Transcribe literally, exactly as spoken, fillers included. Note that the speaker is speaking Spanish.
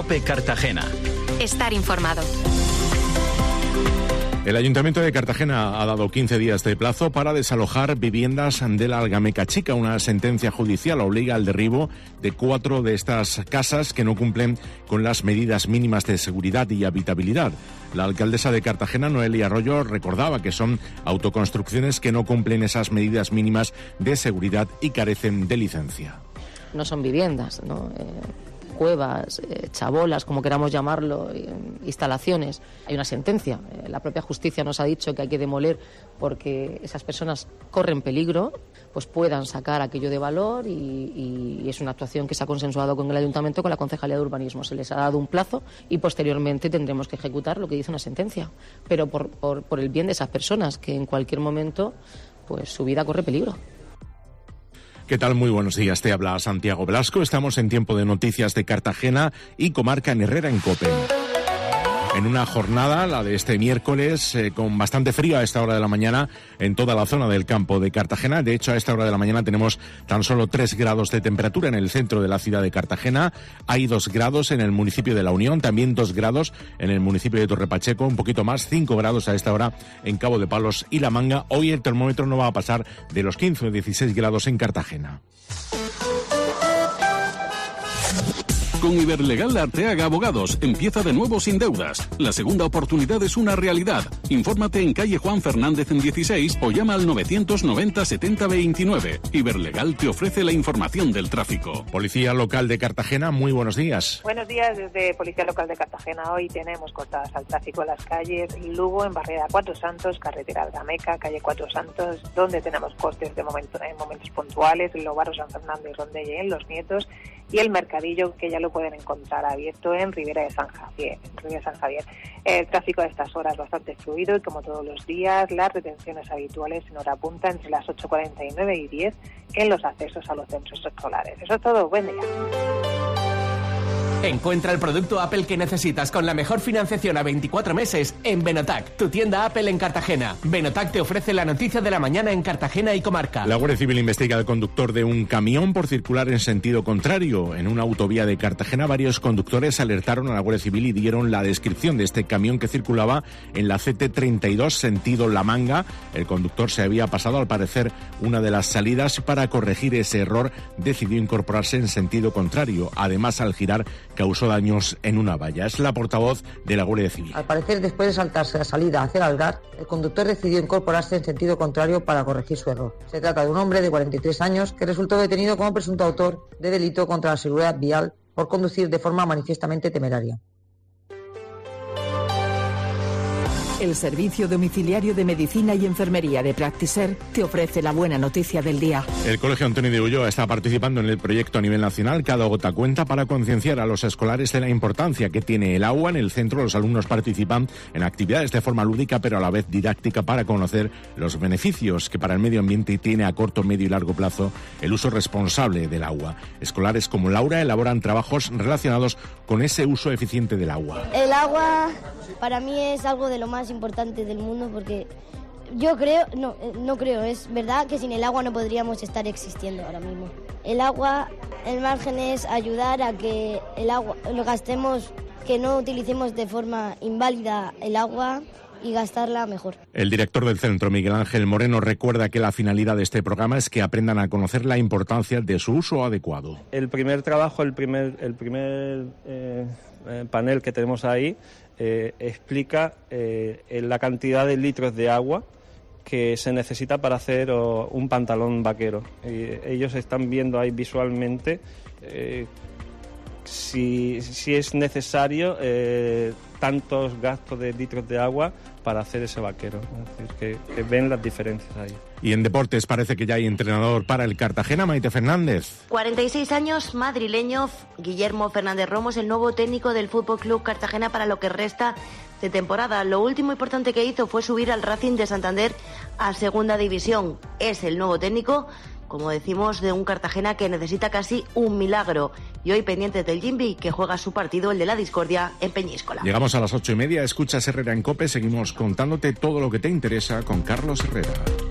COPE Cartagena. Estar informado. El Ayuntamiento de Cartagena ha dado quince días de plazo para desalojar viviendas de la Algameca Chica. Una sentencia judicial obliga al derribo de cuatro de estas casas que no cumplen con las medidas mínimas de seguridad y habitabilidad. La alcaldesa de Cartagena, Noelia Arroyo, recordaba que son autoconstrucciones que no cumplen esas medidas mínimas de seguridad y carecen de licencia. No son viviendas, ¿no? Eh... cuevas, eh, chabolas, como queramos llamarlo, eh, instalaciones. Hay una sentencia. Eh, la propia justicia nos ha dicho que hay que demoler porque esas personas corren peligro, pues puedan sacar aquello de valor y, y, y es una actuación que se ha consensuado con el Ayuntamiento, con la Concejalía de Urbanismo. Se les ha dado un plazo y posteriormente tendremos que ejecutar lo que dice una sentencia. Pero por, por, por el bien de esas personas, que en cualquier momento pues su vida corre peligro. ¿Qué tal? Muy buenos días. Te habla Santiago Velasco. Estamos en tiempo de noticias de Cartagena y comarca en Herrera en COPE. En una jornada, la de este miércoles, eh, con bastante frío a esta hora de la mañana en toda la zona del campo de Cartagena. De hecho, a esta hora de la mañana tenemos tan solo tres grados de temperatura en el centro de la ciudad de Cartagena. Hay dos grados en el municipio de La Unión, también dos grados en el municipio de Torrepacheco, un poquito más, cinco grados a esta hora en Cabo de Palos y La Manga. Hoy el termómetro no va a pasar de los quince o dieciséis grados en Cartagena. Con Iberlegal Arteaga Abogados, empieza de nuevo sin deudas. La segunda oportunidad es una realidad. Infórmate en calle Juan Fernández en dieciséis o llama al novecientos noventa setenta veintinueve. Iberlegal te ofrece la información del tráfico. Policía Local de Cartagena, muy buenos días. Buenos días desde Policía Local de Cartagena. Hoy tenemos cortadas al tráfico en las calles Lugo, en Barrera Cuatro Santos, carretera Algameca, calle Cuatro Santos, donde tenemos cortes de momento, en momentos puntuales, en Lobarro, San Fernando y Rondelle, en Los Nietos, y el Mercadillo, que ya lo pueden encontrar abierto en Ribera de San Javier. En Ribera de San Javier. El tráfico a estas horas bastante fluido y, como todos los días, las retenciones habituales en hora punta entre las ocho cuarenta y nueve y diez en los accesos a los centros escolares. Eso es todo. Buen día. Encuentra el producto Apple que necesitas con la mejor financiación a veinticuatro meses en Benotac, tu tienda Apple en Cartagena. Benotac te ofrece la noticia de la mañana en Cartagena y comarca. La Guardia Civil investiga al conductor de un camión por circular en sentido contrario. En una autovía de Cartagena, varios conductores alertaron a la Guardia Civil y dieron la descripción de este camión que circulaba en la C T treinta y dos sentido La Manga. El conductor se había pasado, al parecer, una de las salidas. Para corregir ese error, decidió incorporarse en sentido contrario. Además, al girar, causó daños en una valla. Es la portavoz de la Guardia Civil. Al parecer, después de saltarse la salida hacia el Algar, el conductor decidió incorporarse en sentido contrario para corregir su error. Se trata de un hombre de cuarenta y tres años que resultó detenido como presunto autor de delito contra la seguridad vial por conducir de forma manifiestamente temeraria. El Servicio Domiciliario de Medicina y Enfermería de Practiser te ofrece la buena noticia del día. El Colegio Antonio de Ulloa está participando en el proyecto a nivel nacional Cada Gota Cuenta para concienciar a los escolares de la importancia que tiene el agua. En el centro, los alumnos participan en actividades de forma lúdica pero a la vez didáctica para conocer los beneficios que para el medio ambiente tiene a corto, medio y largo plazo el uso responsable del agua. Escolares como Laura elaboran trabajos relacionados con ese uso eficiente del agua. El agua para mí es algo de lo más importante del mundo, porque yo creo, no, no creo, es verdad que sin el agua no podríamos estar existiendo ahora mismo. El agua, el margen es ayudar a que el agua lo gastemos, que no utilicemos de forma inválida el agua y gastarla mejor. El director del centro, Miguel Ángel Moreno, recuerda que la finalidad de este programa es que aprendan a conocer la importancia de su uso adecuado. El primer trabajo, el primer, el primer eh, eh, panel que tenemos ahí eh, explica eh, la cantidad de litros de agua que se necesita para hacer oh, un pantalón vaquero. Y ellos están viendo ahí visualmente eh, si, si es necesario eh, tantos gastos de litros de agua para hacer ese vaquero. Es decir, que, que ven las diferencias ahí. Y en deportes parece que ya hay entrenador para el Cartagena, Maite Fernández. cuarenta y seis años, madrileño, Guillermo Fernández Romo es el nuevo técnico del Fútbol Club Cartagena para lo que resta de temporada. Lo último importante que hizo fue subir al Racing de Santander a Segunda División. Es el nuevo técnico, como decimos, de un Cartagena que necesita casi un milagro. Y hoy pendiente del Jimby, que juega su partido, el de la discordia, en Peñíscola. Llegamos a las ocho y media, escuchas Herrera en COPE, seguimos contándote todo lo que te interesa con Carlos Herrera.